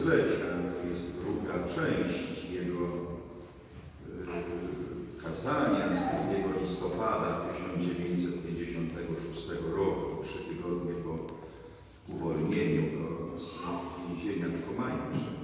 tysiąclecia. To jest druga część jego kazania z 2 listopada 1956 roku, 3 tygodnie po uwolnieniu go z więzienia w Komańczy.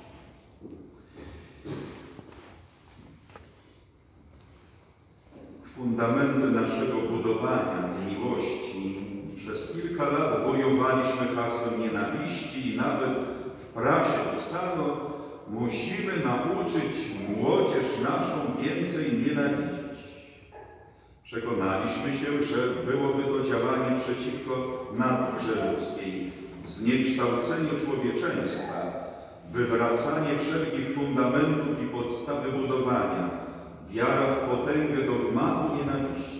Fundamenty naszego budowania miłości. Przez kilka lat wojowaliśmy hasłem nienawiści i nawet w prasie pisano: musimy nauczyć młodzież naszą więcej nienawidzić. Przekonaliśmy się, że byłoby to działanie przeciwko naturze ludzkiej, zniekształceniu człowieczeństwa, wywracanie wszelkich fundamentów i podstawy budowania, wiara w potęgę dogmatu nienawiści.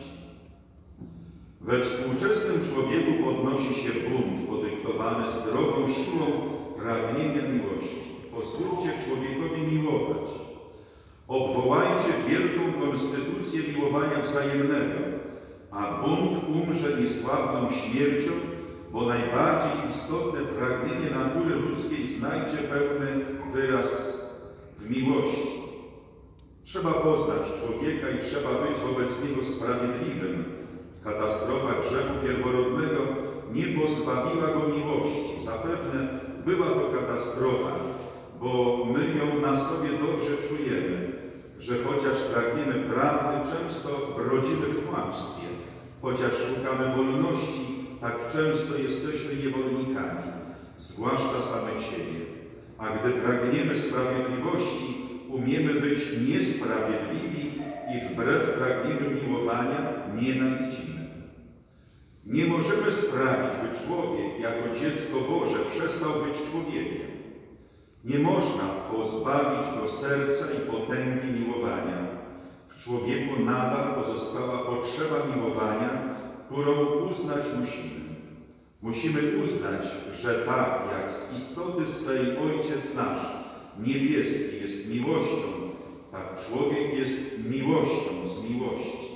We współczesnym człowieku podnosi się bunt podyktowany zdrową siłą pragnienia miłości. Pozwólcie człowiekowi miłować. Obwołajcie wielką konstytucję miłowania wzajemnego, a bunt umrze niesławną śmiercią, bo najbardziej istotne pragnienie natury ludzkiej znajdzie pełny wyraz w miłości. Trzeba poznać człowieka i trzeba być wobec niego sprawiedliwym. Katastrofa grzechu pierworodnego nie pozbawiła go miłości. Zapewne była to katastrofa, bo my ją na sobie dobrze czujemy, że chociaż pragniemy prawdy, często brodzimy w kłamstwie. Chociaż szukamy wolności, tak często jesteśmy niewolnikami, zwłaszcza samych siebie. A gdy pragniemy sprawiedliwości, umiemy być niesprawiedliwi i wbrew pragnieniu miłowania nienawidzimy. Nie możemy sprawić, by człowiek jako dziecko Boże przestał być człowiekiem. Nie można pozbawić go serca i potęgi miłowania. W człowieku nadal pozostała potrzeba miłowania, którą uznać musimy. Musimy uznać, że tak jak z istoty swej Ojciec nasz, niebieski, jest miłością, tak człowiek jest miłością z miłości.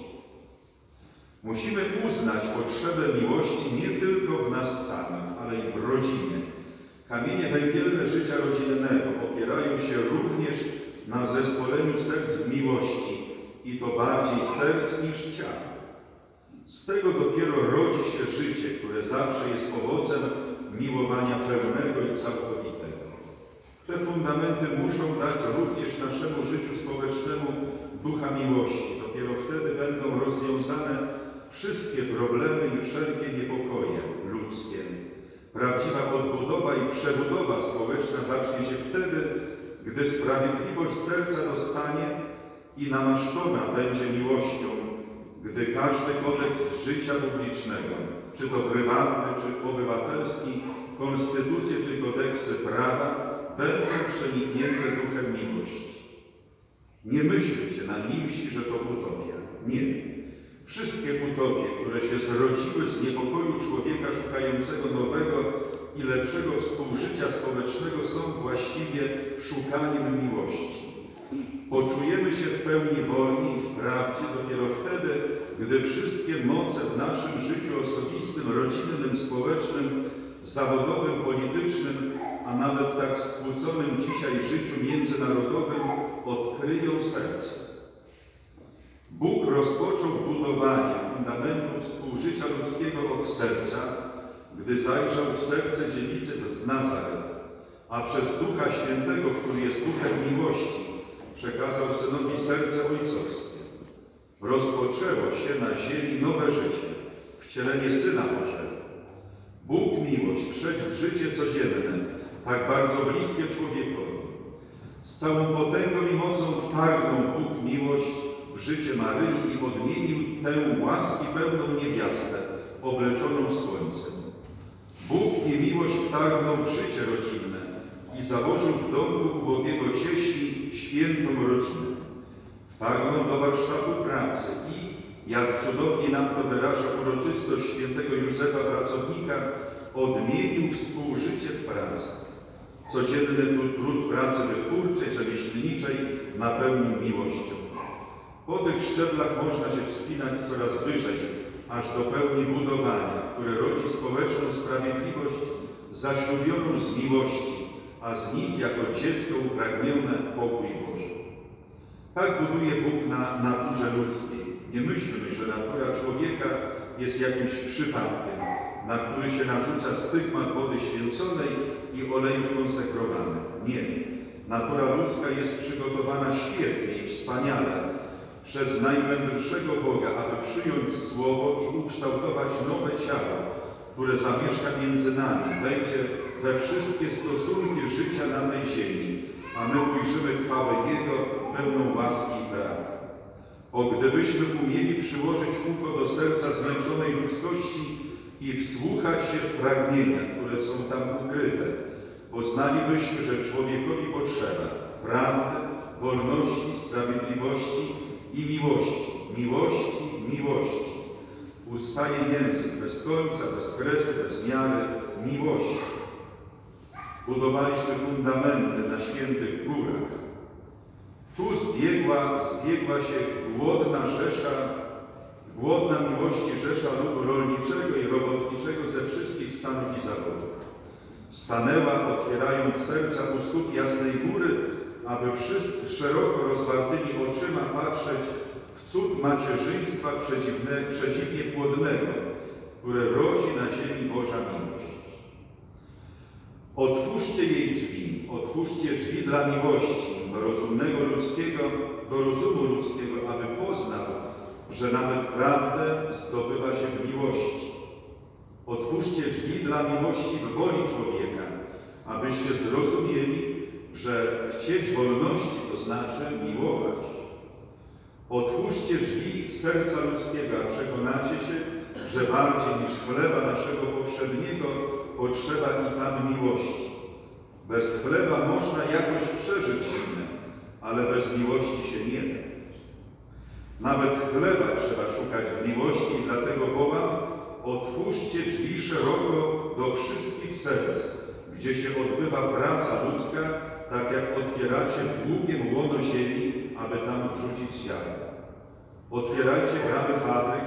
Musimy uznać potrzebę miłości nie tylko w nas samych, ale i w rodzinie. Kamienie węgielne życia rodzinnego opierają się również na zespoleniu serc w miłości i to bardziej serc niż ciała. Z tego dopiero rodzi się życie, które zawsze jest owocem miłowania pełnego i całkowitego. Te fundamenty muszą dać również naszemu życiu społecznemu ducha miłości. Dopiero wtedy będą rozwiązane wszystkie problemy i wszelkie niepokoje ludzkie. Prawdziwa odbudowa i przebudowa społeczna zacznie się wtedy, gdy sprawiedliwość serca dostanie i namaszczona będzie miłością, gdy każdy kodeks życia publicznego, czy to prywatny, czy obywatelski, konstytucje, czy kodeksy prawa, będą przeniknięte duchem miłości. Nie myślcie na miłości, że to utopia. Nie. Wszystkie utopie, które się zrodziły z niepokoju człowieka szukającego nowego i lepszego współżycia społecznego, są właściwie szukaniem miłości. Poczujemy się w pełni wolni i wprawdzie dopiero wtedy, gdy wszystkie moce w naszym życiu osobistym, rodzinnym, społecznym, zawodowym, politycznym, a nawet tak skłóconym dzisiaj życiu międzynarodowym odkryją serce. Bóg rozpoczął budowanie fundamentów współżycia ludzkiego od serca, gdy zajrzał w serce dziewicy z Nazaret, a przez Ducha Świętego, który jest Duchem miłości, przekazał Synowi serce ojcowskie. Rozpoczęło się na ziemi nowe życie, wcielenie Syna Bożego. Bóg miłość wszedł w życie codzienne, tak bardzo bliskie człowiekowi. Z całą potęgą i mocą wtargnął Bóg miłość w życie Maryi i odmienił tę łaski pełną niewiastę, obleczoną słońcem. Bóg i miłość wtargnął w życie rodzinne i założył w domu ubogiego cieśli świętą rodzinę. Wtargnął do warsztatu pracy i, jak cudownie nam to wyraża uroczystość świętego Józefa Pracownika, odmienił współżycie w pracy. Codzienny trud pracy wytwórczej, rzemieślniczej napełnił miłością. Po tych szczeblach można się wspinać coraz wyżej, aż do pełni budowania, które rodzi społeczną sprawiedliwość zaślubioną z miłości, a z nich jako dziecko upragnione pokój Boży. Tak buduje Bóg na naturze ludzkiej. Nie myślmy, że natura człowieka jest jakimś przypadkiem, na który się narzuca stygmat wody święconej i olejów konsekrowanych. Nie. Natura ludzka jest przygotowana świetnie i wspaniale przez najmędrszego Boga, aby przyjąć Słowo i ukształtować nowe ciało, które zamieszka między nami, wejdzie we wszystkie stosunki życia na tej ziemi, a my ujrzymy chwałę Jego pełną łaski i prawdy. O, gdybyśmy umieli przyłożyć ucho do serca zmęczonej ludzkości i wsłuchać się w pragnienia, które są tam ukryte, poznalibyśmy, że człowiekowi potrzeba prawdy, wolności, sprawiedliwości i miłości. Miłości, miłości. Ustaje język bez końca, bez kresu, bez miary, miłości. Budowaliśmy fundamenty na świętych górach. Tu zbiegła się głodna miłości rzesza ludu rolniczego i robotniczego ze wszystkich stanów i zawodów. Stanęła, otwierając serca u stóp Jasnej Góry, aby wszyscy szeroko rozwartymi oczyma patrzeć w cud macierzyństwa przeciwnie płodnego, które rodzi na ziemi Boża miłość. Otwórzcie jej drzwi, otwórzcie drzwi dla miłości, do rozumu ludzkiego, aby poznał, że nawet prawdę zdobywa się w miłości. Otwórzcie drzwi dla miłości w woli człowieka, abyście zrozumieli, że chcieć wolności to znaczy miłować. Otwórzcie drzwi serca ludzkiego, a przekonacie się, że bardziej niż chleba naszego powszedniego potrzeba i tam miłości. Bez chleba można jakoś przeżyć zimę, ale bez miłości się nie da. Nawet chleba trzeba szukać w miłości i dlatego wołam: otwórzcie drzwi szeroko do wszystkich serc, gdzie się odbywa praca ludzka, tak jak otwieracie długiem łono ziemi, aby tam wrzucić ziarno. Otwierajcie bramy fabryk,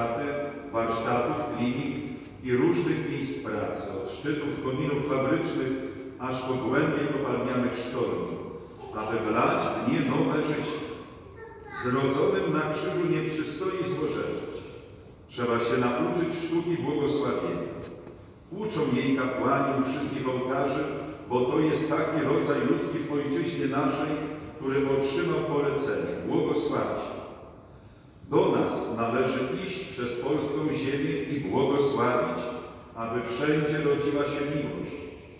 warsztatów, klinik i różnych miejsc pracy, od szczytów kominów fabrycznych aż po głębie kopalnianych sztorni, aby wlać w nie nowe życie. Zrodzonym na krzyżu nie przystoi złorzeczyć. Trzeba się nauczyć sztuki błogosławienia. Uczą jej kapłani u wszystkich ołtarzy, bo to jest taki rodzaj ludzki w ojczyźnie naszej, który otrzymał polecenie: błogosławcie. Do nas należy iść przez polską ziemię i błogosławić, aby wszędzie rodziła się miłość.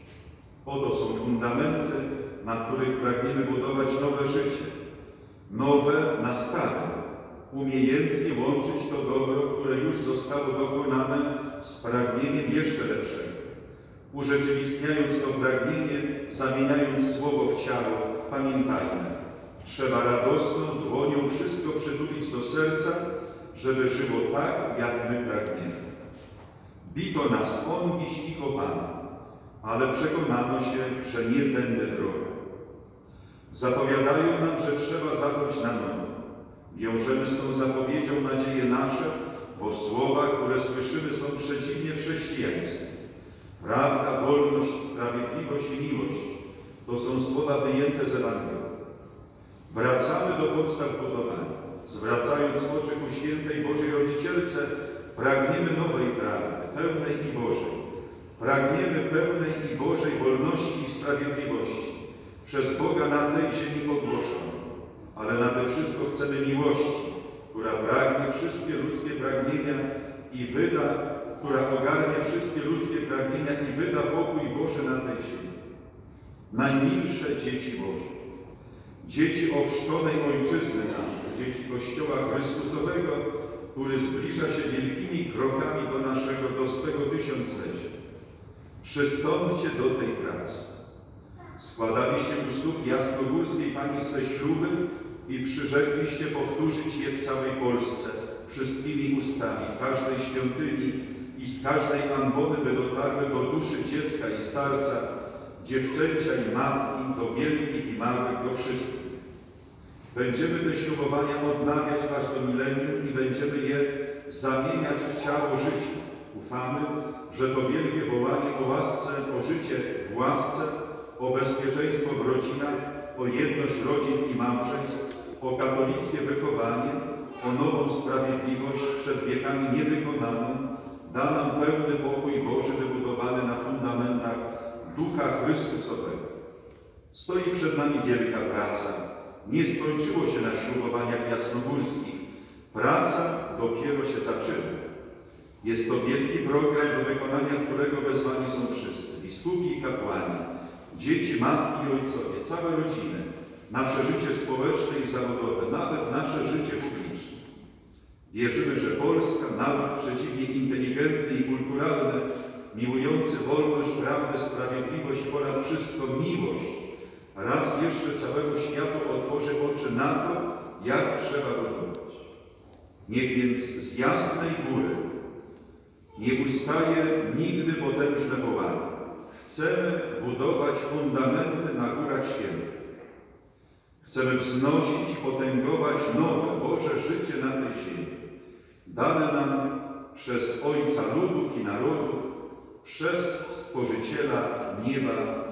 Oto są fundamenty, na których pragniemy budować nowe życie. Nowe na stare. Umiejętnie łączyć to dobro, które już zostało dokonane, z pragnieniem jeszcze lepszego. Urzeczywistniając to pragnienie, zamieniając słowo w ciało, pamiętajmy, trzeba radosną dłonią wszystko przytulić do serca, żeby żyło tak, jak my pragniemy. Bito nas on dziś i kopano, ale przekonano się, że nie tędy droga. Zapowiadają nam, że trzeba zacząć na nowo. Wiążemy z tą zapowiedzią nadzieje nasze, bo słowa, które słyszymy, są przeciwnie chrześcijańskie. Prawda, wolność, sprawiedliwość i miłość to są słowa wyjęte z Ewangelii. Wracamy do podstaw budowania. Zwracając oczy ku świętej Bożej Rodzicielce, pragniemy nowej prawdy, pełnej i Bożej. Pragniemy pełnej i Bożej wolności i sprawiedliwości, przez Boga na tej ziemi ogłoszonej. Ale nade wszystko chcemy miłości, która pragnie wszystkie ludzkie pragnienia i która ogarnie wszystkie ludzkie pragnienia i wyda pokój Boży na tej ziemi. Najmilsze dzieci Boże, dzieci ochrzczonej Ojczyzny naszej, dzieci Kościoła Chrystusowego, który zbliża się wielkimi krokami do swego tysiąclecia. Przystąpcie do tej pracy. Składaliście u stóp jasnogórskiej Pani swe śluby i przyrzekliście powtórzyć je w całej Polsce wszystkimi ustami, w każdej świątyni i z każdej ambony, by dotarły do duszy dziecka i starca, dziewczęcia i matki, do wielkich i małych, do wszystkich. Będziemy te ślubowania odnawiać aż do milenium i będziemy je zamieniać w ciało życia. Ufamy, że to wielkie wołanie o łasce, o życie w łasce o bezpieczeństwo w rodzinach, o jedność rodzin i małżeństw, o katolickie wychowanie, o nową sprawiedliwość przed wiekami niewykonaną, da nam pełny pokój Boży wybudowany na fundamentach Ducha Chrystusowego. Stoi przed nami wielka praca. Nie skończyło się na ślubowaniach jasnogórskich. Praca dopiero się zaczyna. Jest to wielki program, do wykonania którego wezwani są wszyscy, biskupi i kapłani, dzieci, matki i ojcowie, całe rodziny, nasze życie społeczne i zawodowe, nawet nasze życie publiczne. Wierzymy, że Polska, naród przeciwnie inteligentny i kulturalny, miłujący wolność, prawdę, sprawiedliwość i ponad wszystko miłość, raz jeszcze całego światu otworzy oczy na to, jak trzeba budować. Niech więc z jasnej góry nie ustaje nigdy potężne wołanie. Chcemy budować fundamenty na górach świętych. Chcemy wznosić i potęgować nowe, Boże życie na tej ziemi, dane nam przez Ojca ludów i narodów, przez Stworzyciela nieba